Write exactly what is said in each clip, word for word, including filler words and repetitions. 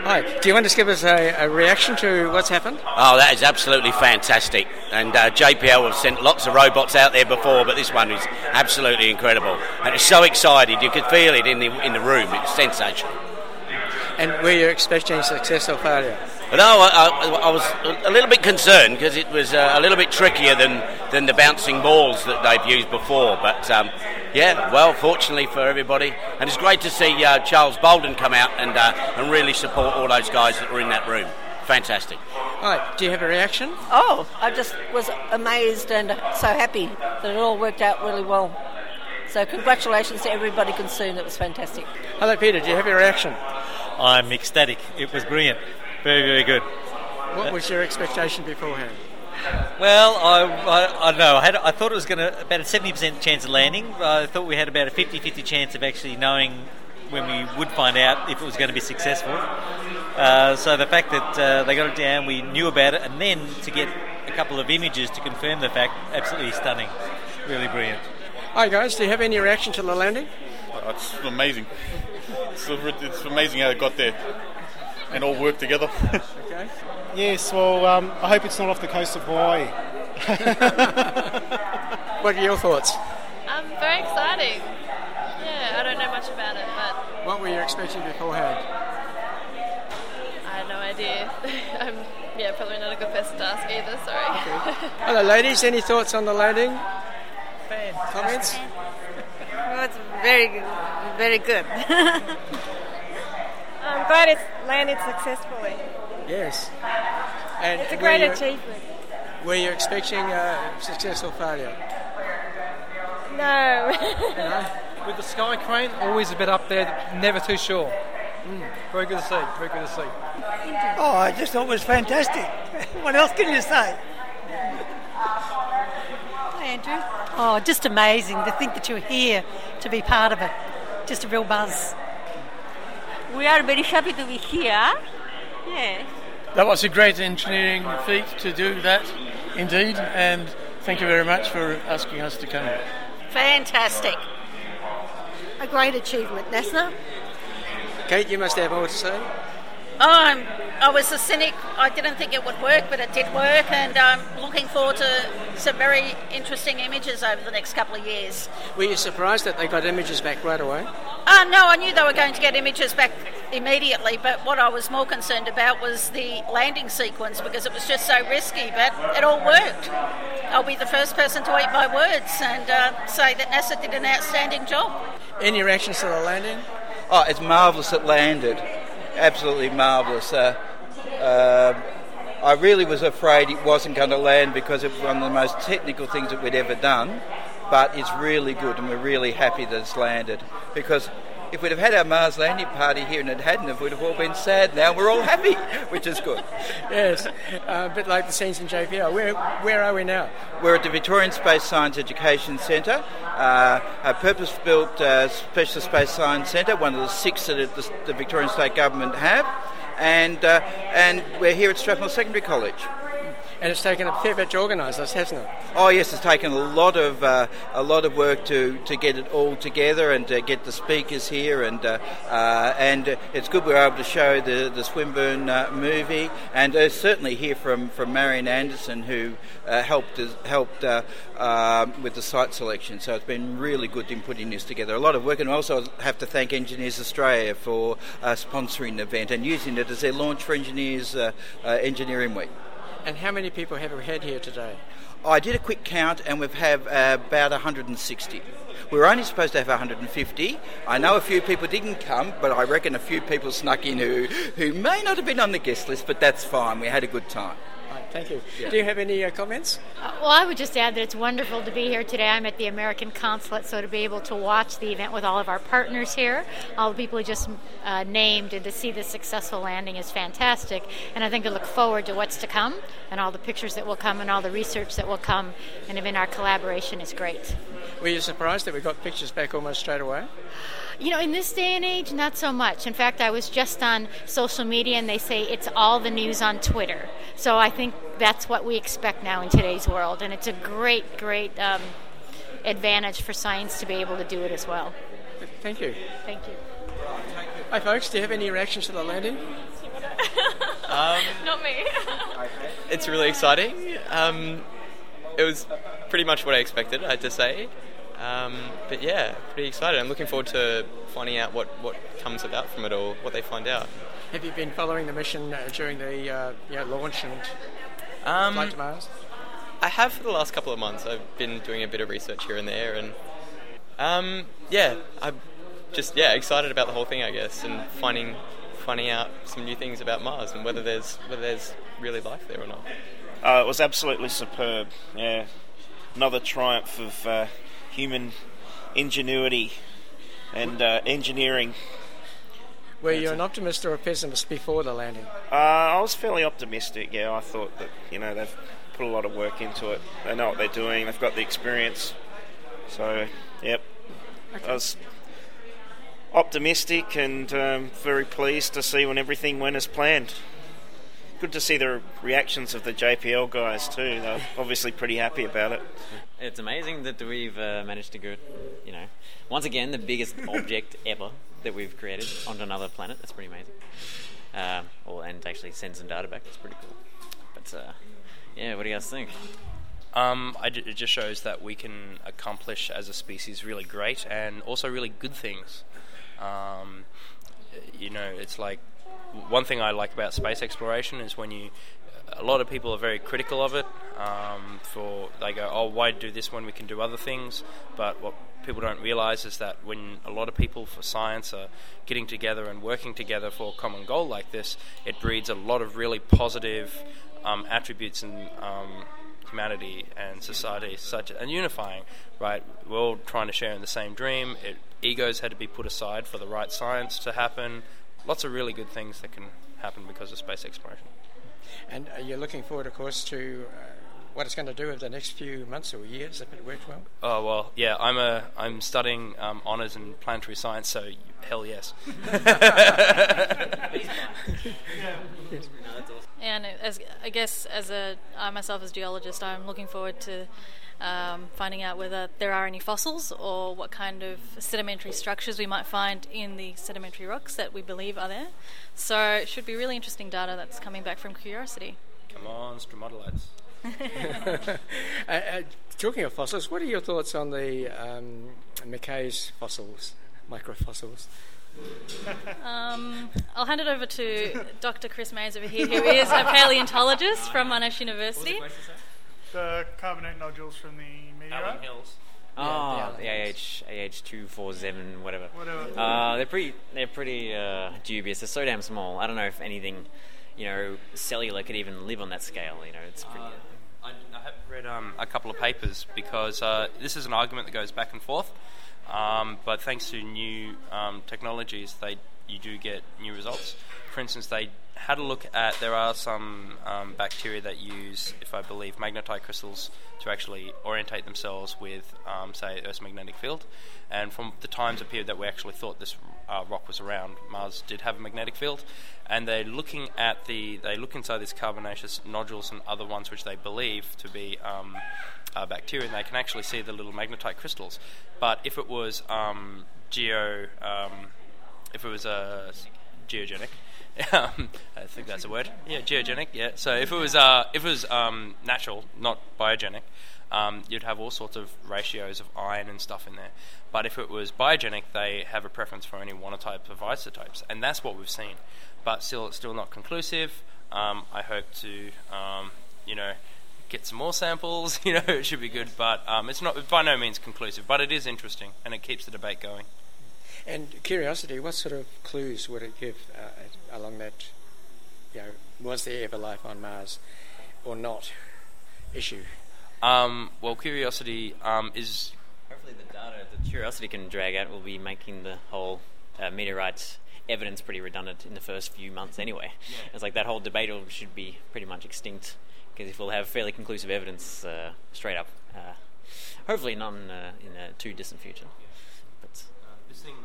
Hi, do you want to give us a, a reaction to what's happened? Oh, that is absolutely fantastic. And uh, J P L have sent lots of robots out there before, but this one is absolutely incredible. And it's so excited, you could feel it in the in the room. It's sensational. And were you expecting success or failure? No, I, I, I was a little bit concerned because it was uh, a little bit trickier than, than the bouncing balls that they've used before. But um, yeah, well, fortunately for everybody, and it's great to see uh, Charles Bolden come out and uh, and really support all those guys that were in that room. Fantastic. All right, do you have a reaction? Oh, I just was amazed and so happy that it all worked out really well. So congratulations to everybody concerned. It was fantastic. Hello, Peter. Do you have a reaction? I'm ecstatic. It was brilliant. Very, very good. What was your expectation beforehand? Well, I, I, I don't know. I, had, I thought it was going to about a seventy percent chance of landing. I thought we had about a fifty-fifty chance of actually knowing when we would find out if it was going to be successful. Uh, so the fact that uh, they got it down, we knew about it, and then to get a couple of images to confirm the fact, absolutely stunning. Really brilliant. Hi, guys. Do you have any reaction to the landing? Oh, it's amazing. It's, it's amazing how it got there and all worked together. Okay. Yes, well, um, I hope it's not off the coast of Hawaii. What are your thoughts? Um, very exciting. Yeah, I don't know much about it, but... What were you expecting beforehand? I have no idea. I'm, yeah, probably not a good person to ask either, sorry. Okay. Hello, ladies. Any thoughts on the landing? Fantastic. Comments? Well, it's very good. Very good. I'm glad it's landed successfully. Yes. And it's a great were you, achievement. Were you expecting uh, success or failure? No. No? With the sky crane, always a bit up there, never too sure. Mm. Very good to see, very good to see. Oh, I just thought it was fantastic. What else can you say? Andrew? Oh, just amazing to think that you're here to be part of it. Just a real buzz. We are very happy to be here. Yes. That was a great engineering feat to do that, indeed, and thank you very much for asking us to come. Fantastic. A great achievement, NASA. Kate, you must have more to say. Oh, I'm, I was a cynic. I didn't think it would work, but it did work, and I'm looking forward to some very interesting images over the next couple of years. Were you surprised that they got images back right away? Uh, no, I knew they were going to get images back immediately, but what I was more concerned about was the landing sequence because it was just so risky, but it all worked. I'll be the first person to eat my words and uh, say that NASA did an outstanding job. Any reactions to the landing? Oh, it's marvellous it landed. Absolutely marvellous. Uh, uh, I really was afraid it wasn't going to land because it was one of the most technical things that we'd ever done, but it's really good and we're really happy that it's landed because if we'd have had our Mars landing party here and it hadn't, if we'd have all been sad now, we're all happy, which is good. Yes, uh, a bit like the scenes in J P L. Where, where are we now? We're at the Victorian Space Science Education Centre, uh, a purpose-built uh, special space science centre, one of the six that the, the Victorian State Government have, and uh, and we're here at Strathmore Secondary College. And it's taken a fair bit to organise this, hasn't it? Oh yes, it's taken a lot of uh, a lot of work to, to get it all together and to get the speakers here, and uh, uh, and it's good we were able to show the the Swinburne uh, movie, and uh, certainly hear from, from Marion Anderson who uh, helped us, helped uh, uh, with the site selection. So it's been really good in putting this together. A lot of work, and also have to thank Engineers Australia for uh, sponsoring the event and using it as their launch for Engineers uh, uh, Engineering Week. And how many people have we had here today? I did a quick count and we've had uh, about one hundred sixty. We were only supposed to have one hundred fifty. I know a few people didn't come, but I reckon a few people snuck in who, who may not have been on the guest list, but that's fine. We had a good time. Right, thank you. Yeah. Do you have any uh, comments? Uh, well, I would just add that it's wonderful to be here today. I'm at the American Consulate, so to be able to watch the event with all of our partners here, all the people who just uh, named, and to see the successful landing is fantastic. And I think to look forward to what's to come, and all the pictures that will come, and all the research that will come, and even our collaboration is great. Were you surprised that we got pictures back almost straight away? You know, in this day and age, not so much. In fact, I was just on social media and they say it's all the news on Twitter. So I think that's what we expect now in today's world. And it's a great, great um, advantage for science to be able to do it as well. Thank you. Thank you. Hi, folks. Do you have any reactions to the landing? Um, Not me. it's really exciting. Um, it was pretty much what I expected, I had to say. Um, but yeah, pretty excited. I'm looking forward to finding out what, what comes about from it all, what they find out. Have you been following the mission uh, during the uh, you know, launch and Um, flight to Mars? I have for the last couple of months. I've been doing a bit of research here and there, and um, yeah, I'm just yeah excited about the whole thing, I guess, and finding finding out some new things about Mars and whether there's whether there's really life there or not. Uh, it was absolutely superb. Yeah, another triumph of uh, human ingenuity and uh, engineering. Were you an optimist or a pessimist before the landing? Uh, I was fairly optimistic. Yeah, I thought that you know they've put a lot of work into it. They know what they're doing. They've got the experience. So, yep, okay. I was optimistic and um, very pleased to see when everything went as planned. Good to see the reactions of the J P L guys too. They're obviously pretty happy about it. It's amazing that we've uh, managed to get, you know, once again the biggest object ever that we've created onto another planet. That's pretty amazing. Um, or and to actually send some data back. That's pretty cool. But uh, yeah, what do you guys think? Um, I d- it just shows that we can accomplish as a species really great and also really good things. Um, you know, it's like one thing I like about space exploration is when you, a lot of people are very critical of it. Um, for they go, oh, why do this when we can do other things? But what people don't realise is that when a lot of people for science are getting together and working together for a common goal like this, it breeds a lot of really positive um, attributes in um, humanity and society, such and unifying. Right, we're all trying to share in the same dream. It, egos had to be put aside for the right science to happen. Lots of really good things that can happen because of space exploration. And uh, you're looking forward, of course, to uh, what it's going to do over the next few months or years if it works well? Oh well, yeah. I'm a I'm studying um, honours in planetary science, so hell yes. And as I guess as a I myself as a geologist, I'm looking forward to um, finding out whether there are any fossils or what kind of sedimentary structures we might find in the sedimentary rocks that we believe are there. So it should be really interesting data that's coming back from Curiosity. Come on, stromatolites. uh, uh, talking of fossils, what are your thoughts on the um, Mackay's fossils, microfossils? Um, I'll hand it over to Doctor Chris Mays over here, who is a paleontologist from Monash University. The carbonate nodules from the meteorite. Allen Hills. Oh, the A H two forty-seven, whatever. Whatever. Uh, they're pretty. They're pretty uh, dubious. They're so damn small. I don't know if anything, you know, cellular could even live on that scale. You know, it's pretty. Uh, I, I have read um, a couple of papers because uh, this is an argument that goes back and forth. Um, but thanks to new um, technologies, they you do get new results. For instance, they had a look at, there are some um, bacteria that use, if I believe, magnetite crystals to actually orientate themselves with, um, say, Earth's magnetic field. And from the times of period that we actually thought this uh, rock was around, Mars did have a magnetic field. And they're looking at the, they look inside these carbonaceous nodules and other ones which they believe to be um, uh, bacteria, and they can actually see the little magnetite crystals. But if it was um, geo, um, if it was a uh, geogenic, Um, I think that's a word. Yeah, geogenic. Yeah. So if it was uh, if it was um, natural, not biogenic, um, you'd have all sorts of ratios of iron and stuff in there. But if it was biogenic, they have a preference for only one type of isotopes, and that's what we've seen. But still, it's still not conclusive. Um, I hope to, um, you know, get some more samples. You know, it should be good, but um, it's not by no means conclusive. But it is interesting, and it keeps the debate going. And Curiosity, what sort of clues would it give uh, along that, you know, was there ever life on Mars or not issue? Um, well, Curiosity um, is... Hopefully the data that Curiosity can drag out will be making the whole uh, meteorite evidence pretty redundant in the first few months anyway. Yeah. It's like that whole debate should be pretty much extinct, because if we'll have fairly conclusive evidence uh, straight up, uh, hopefully not in, uh, in a too distant future. But uh, this thing...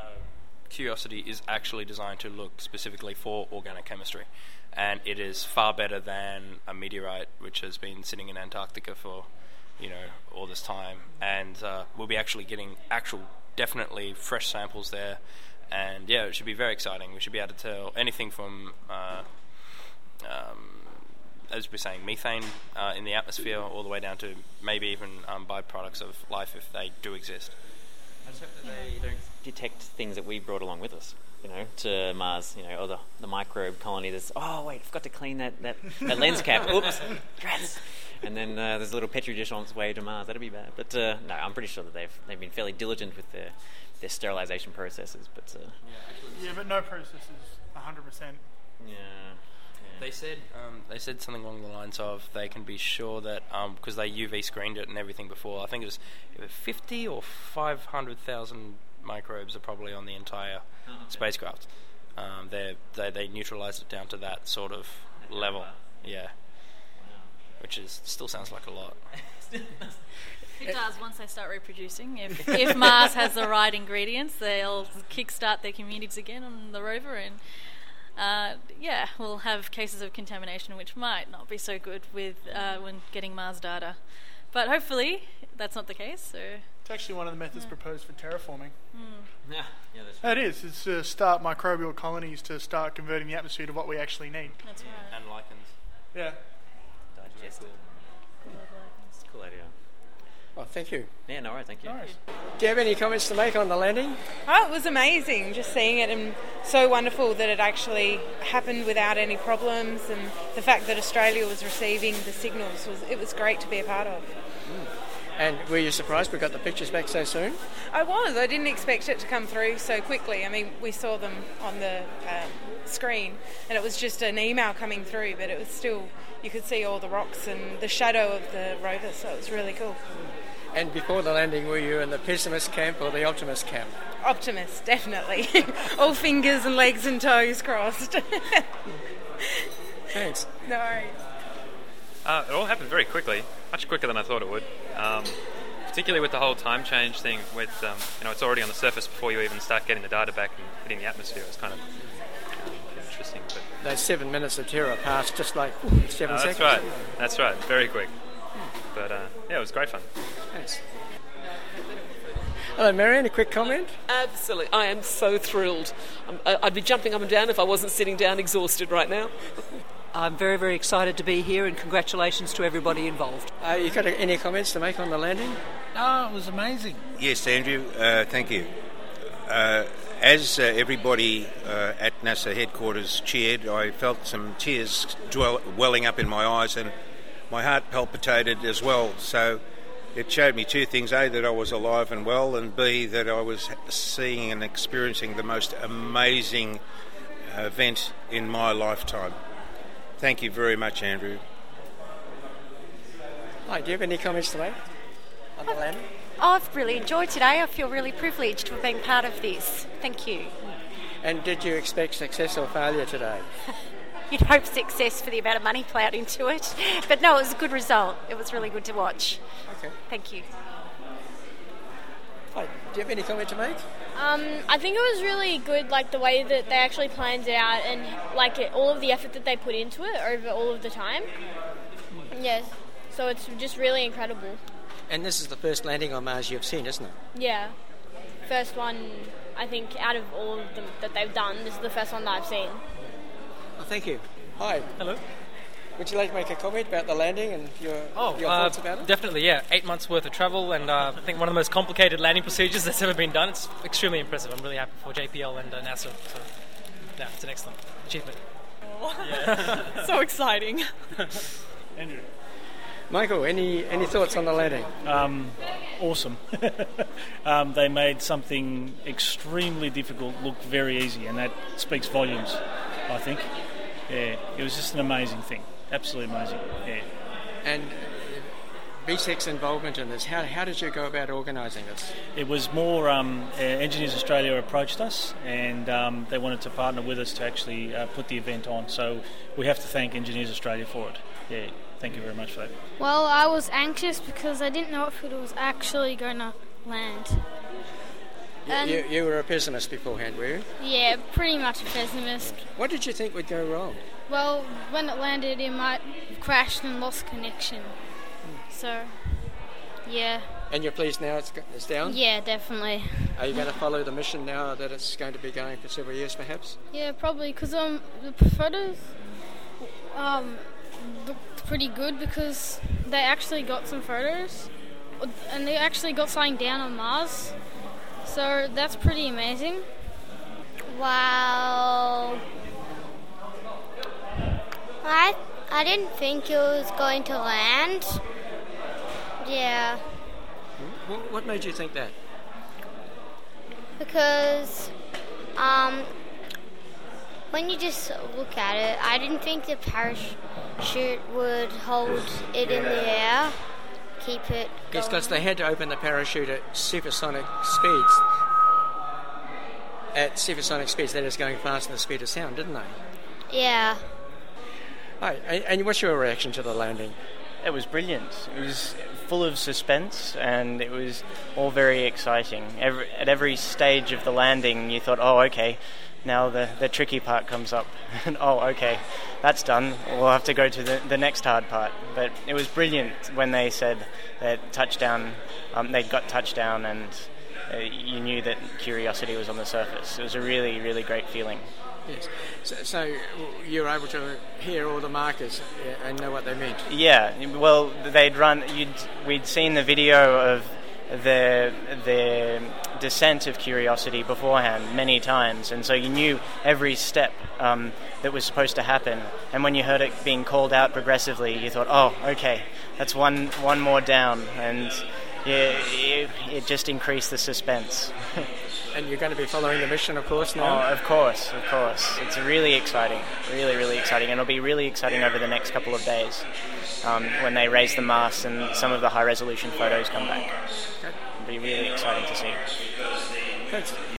Curiosity is actually designed to look specifically for organic chemistry, and it is far better than a meteorite which has been sitting in Antarctica for, you know, all this time. And uh, we'll be actually getting actual, definitely fresh samples there, and yeah, it should be very exciting. We should be able to tell anything from uh, um, as we're saying, methane uh, in the atmosphere, all the way down to maybe even um, byproducts of life if they do exist. I just hope that they don't detect things that we brought along with us, you know, to Mars, you know, or the, the microbe colony that's, oh, wait, I forgot to clean that, that, that lens cap. Oops, rats. And then uh, there's a little petri dish on its way to Mars. That'd be bad. But uh, no, I'm pretty sure that they've they've been fairly diligent with their, their sterilisation processes. But uh, yeah, but no process is one hundred percent. Yeah. They said um, they said something along the lines of they can be sure that because um, they U V screened it and everything before. I think it was, it was fifty or five hundred thousand microbes are probably on the entire oh, okay. spacecraft. Um, they they they neutralised it down to that sort of level. Yeah, wow. Which is still sounds like a lot. It does once they start reproducing. If if Mars has the right ingredients, they'll kickstart their communities again on the rover and. Uh, yeah, we'll have cases of contamination which might not be so good with uh, when getting Mars data. But hopefully that's not the case. So it's actually one of the methods yeah. proposed for terraforming. Mm. Yeah, yeah, that's right. It is. It's to start microbial colonies to start converting the atmosphere to what we actually need. That's yeah. right. And lichens. Yeah. Digested. It's a cool idea. Well, thank you. Yeah, no worries, thank you. No worries. Do you have any comments to make on the landing? Oh, it was amazing just seeing it, and so wonderful that it actually happened without any problems, and the fact that Australia was receiving the signals, was it was great to be a part of. Mm. And were you surprised we got the pictures back so soon? I was. I didn't expect it to come through so quickly. I mean, we saw them on the um, screen, and it was just an email coming through, but it was still, you could see all the rocks and the shadow of the rover, so it was really cool. And before the landing, were you in the pessimist camp or the optimist camp? Optimist, definitely. All fingers and legs and toes crossed. Thanks. No worries. Uh, it all happened very quickly, much quicker than I thought it would. Um, particularly with the whole time change thing, with um, you know, it's already on the surface before you even start getting the data back and hitting the atmosphere. It's kind of um, interesting. But those seven minutes of terror passed just like seven uh, seconds. That's right. That's right. Very quick. But uh, yeah, it was great fun. Thanks. Hello, Marion. A quick comment? Absolutely. I am so thrilled. I'm, I'd be jumping up and down if I wasn't sitting down exhausted right now. I'm very, very excited to be here, and congratulations to everybody involved. Uh, you got any comments to make on the landing? No, it was amazing. Yes, Andrew. Uh, thank you. Uh, as uh, everybody uh, at NASA headquarters cheered, I felt some tears dwell- welling up in my eyes, and my heart palpitated as well. So it showed me two things: A, that I was alive and well, and B, that I was seeing and experiencing the most amazing event in my lifetime. Thank you very much, Andrew. Hi, do you have any comments to make on the landing? I've really enjoyed today. I feel really privileged to have been part of this. Thank you. And did you expect success or failure today? You'd hope success for the amount of money ploughed into it. But no, it was a good result. It was really good to watch. Okay. Thank you. Hi, do you have any comment to make? Um, I think it was really good, like the way that they actually planned it out, and like it, all of the effort that they put into it over all of the time. Yes, so it's just really incredible. And this is the first landing on Mars you've seen, isn't it? Yeah, first one I think out of all of them that they've done. This is the first one that I've seen. Oh, thank you. Hi. Hello. Would you like to make a comment about the landing and your, oh, your uh, thoughts about it? Definitely, yeah. Eight months worth of travel, and uh, I think one of the most complicated landing procedures that's ever been done. It's extremely impressive. I'm really happy for J P L and uh, NASA. So, yeah, it's an excellent achievement. Oh. Yeah. So exciting. Andrew. Michael, any any thoughts on the landing? Um, awesome. um, they made something extremely difficult look very easy, and that speaks volumes, I think. Yeah, it was just an amazing thing. Absolutely amazing. Yeah. And B SEC's involvement in this, how how did you go about organising this? It was more um, uh, Engineers Australia approached us, and um, they wanted to partner with us to actually uh, put the event on. So we have to thank Engineers Australia for it. Yeah, thank you very much for that. Well, I was anxious because I didn't know if it was actually going to land. You, you, you were a pessimist beforehand, were you? Yeah, pretty much a pessimist. What did you think would go wrong? Well, when it landed, it might have crashed and lost connection. Mm. So, yeah. And you're pleased now it's, it's down? Yeah, definitely. Are you going to follow the mission now that it's going to be going for several years, perhaps? Yeah, probably, because um, the photos Um, looked pretty good because they actually got some photos, and they actually got something down on Mars. So that's pretty amazing. Wow. I I didn't think it was going to land. Yeah. What, what made you think that? Because um, when you just look at it, I didn't think the parachute would hold it in the air, keep it Yes, because going. they had to open the parachute at supersonic speeds. At supersonic speeds, that is going faster than the speed of sound, didn't they? Yeah. Right, and and what's your reaction to the landing? It was brilliant. It was full of suspense, and it was all very exciting. Every, at every stage of the landing, you thought, oh, okay, now the, the tricky part comes up. And oh, okay, that's done. We'll have to go to the, the next hard part. But it was brilliant when they said that touchdown, um, they got touchdown, and uh, you knew that Curiosity was on the surface. It was a really, really great feeling. Yes. So, so you were able to hear all the markers and know what they meant? Yeah, well, they'd run. You'd, we'd seen the video of the the descent of Curiosity beforehand many times, and so you knew every step um, that was supposed to happen. And when you heard it being called out progressively, you thought, "Oh, okay, that's one one more down," and yeah, it, it just increased the suspense. And you're going to be following the mission, of course, now? Oh, of course, of course. It's really exciting, really, really exciting. And it'll be really exciting over the next couple of days um, when they raise the mast and some of the high-resolution photos come back. Okay. It'll be really exciting to see. Thanks.